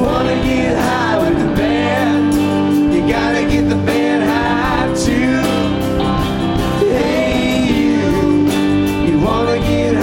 wanna get high with the band, you gotta get the band high too. Hey, you wanna get